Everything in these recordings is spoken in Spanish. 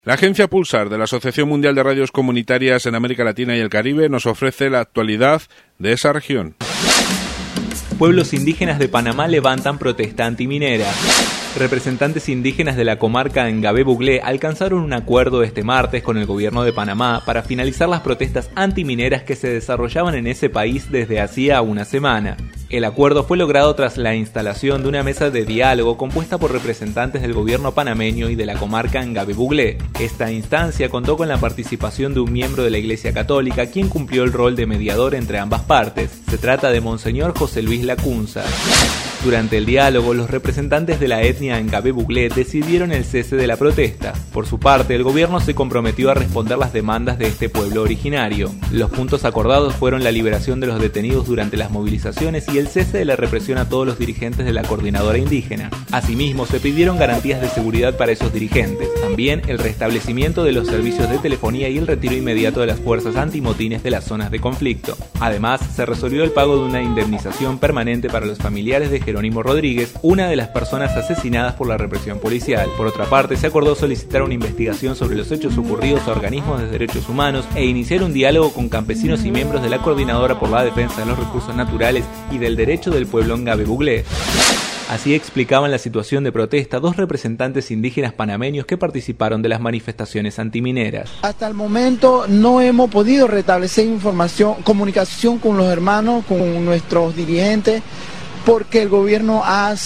La agencia Pulsar de la Asociación Mundial de Radios Comunitarias en América Latina y el Caribe nos ofrece la actualidad de esa región. Pueblos indígenas de Panamá levantan protesta antiminera. Representantes indígenas de la comarca Ngabé-Buglé alcanzaron un acuerdo este martes con el gobierno de Panamá para finalizar las protestas antimineras que se desarrollaban en ese país desde hacía una semana. El acuerdo fue logrado tras la instalación de una mesa de diálogo compuesta por representantes del gobierno panameño y de la comarca Ngabé-Buglé. Esta instancia contó con la participación de un miembro de la Iglesia Católica, quien cumplió el rol de mediador entre ambas partes. Se trata de Monseñor José Luis Lacunza. Durante el diálogo, los representantes de la etnia Ngabé-Buglé decidieron el cese de la protesta. Por su parte, el gobierno se comprometió a responder las demandas de este pueblo originario. Los puntos acordados fueron la liberación de los detenidos durante las movilizaciones y el cese de la represión a todos los dirigentes de la coordinadora indígena. Asimismo, se pidieron garantías de seguridad para esos dirigentes. También el restablecimiento de los servicios de telefonía y el retiro inmediato de las fuerzas antimotines de las zonas de conflicto. Además, se resolvió el pago de una indemnización permanente para los familiares de Jerónimo Rodríguez, una de las personas asesinadas por la represión policial. Por otra parte, se acordó solicitar una investigación sobre los hechos ocurridos a organismos de derechos humanos e iniciar un diálogo con campesinos y miembros de la Coordinadora por la Defensa de los Recursos Naturales y del Derecho del Pueblo Ngabé-Buglé. Así explicaban la situación de protesta dos representantes indígenas panameños que participaron de las manifestaciones antimineras. Hasta el momento no hemos podido restablecer comunicación con los hermanos, con nuestros dirigentes, porque el gobierno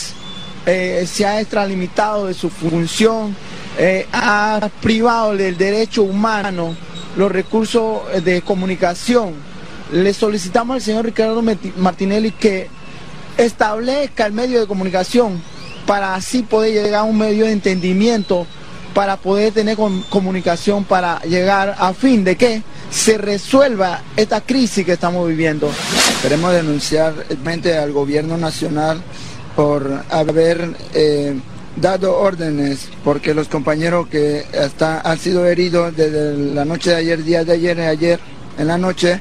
se ha extralimitado de su función, ha privado del derecho humano los recursos de comunicación. Le solicitamos al señor Ricardo Martinelli que establezca el medio de comunicación para así poder llegar a un medio de entendimiento, para poder tener comunicación, para llegar a fin de que se resuelva esta crisis que estamos viviendo. Queremos denunciar al gobierno nacional por haber dado órdenes, porque los compañeros que han sido heridos desde la noche de ayer, día de ayer en la noche,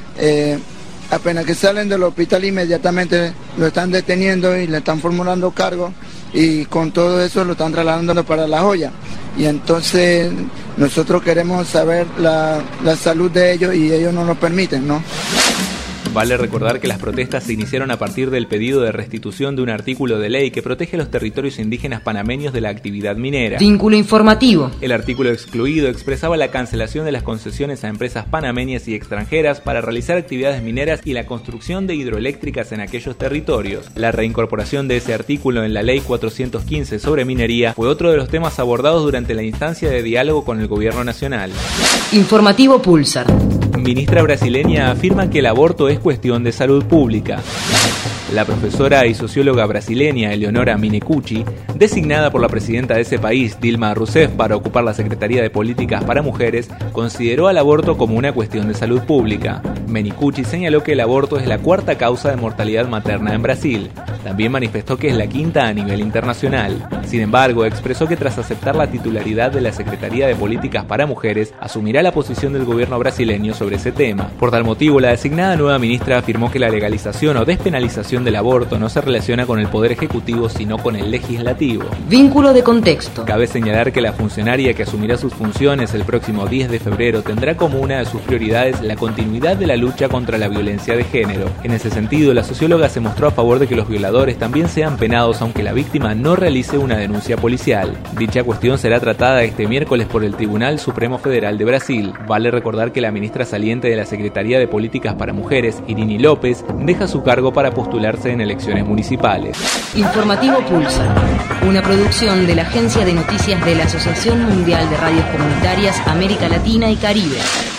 apenas que salen del hospital inmediatamente lo están deteniendo y le están formulando cargos, y con todo eso lo están trasladando para La Joya. Y entonces nosotros queremos saber la salud de ellos y ellos no nos permiten, ¿no? Vale recordar que las protestas se iniciaron a partir del pedido de restitución de un artículo de ley que protege los territorios indígenas panameños de la actividad minera. Vínculo informativo. El artículo excluido expresaba la cancelación de las concesiones a empresas panameñas y extranjeras para realizar actividades mineras y la construcción de hidroeléctricas en aquellos territorios. La reincorporación de ese artículo en la Ley 415 sobre minería fue otro de los temas abordados durante la instancia de diálogo con el gobierno nacional. Informativo Pulsar. Ministra brasileña afirma que el aborto es cuestión de salud pública. La profesora y socióloga brasileña Eleonora Minicucci, designada por la presidenta de ese país, Dilma Rousseff, para ocupar la Secretaría de Políticas para Mujeres, consideró al aborto como una cuestión de salud pública. Minicucci señaló que el aborto es la cuarta causa de mortalidad materna en Brasil. También manifestó que es la quinta a nivel internacional. Sin embargo, expresó que tras aceptar la titularidad de la Secretaría de Políticas para Mujeres, asumirá la posición del gobierno brasileño sobre ese tema. Por tal motivo, la designada nueva ministra afirmó que la legalización o despenalización del aborto no se relaciona con el Poder Ejecutivo, sino con el Legislativo. Vínculo de contexto. Cabe señalar que la funcionaria que asumirá sus funciones el próximo 10 de febrero tendrá como una de sus prioridades la continuidad de la lucha contra la violencia de género. En ese sentido, la socióloga se mostró a favor de que los violadores también sean penados aunque la víctima no realice una denuncia policial. Dicha cuestión será tratada este miércoles por el Tribunal Supremo Federal de Brasil. Vale recordar que la ministra saliente de la Secretaría de Políticas para Mujeres, Irini López, deja su cargo para postularse en elecciones municipales. Informativo Pulsar, una producción de la Agencia de Noticias de la Asociación Mundial de Radios Comunitarias América Latina y Caribe.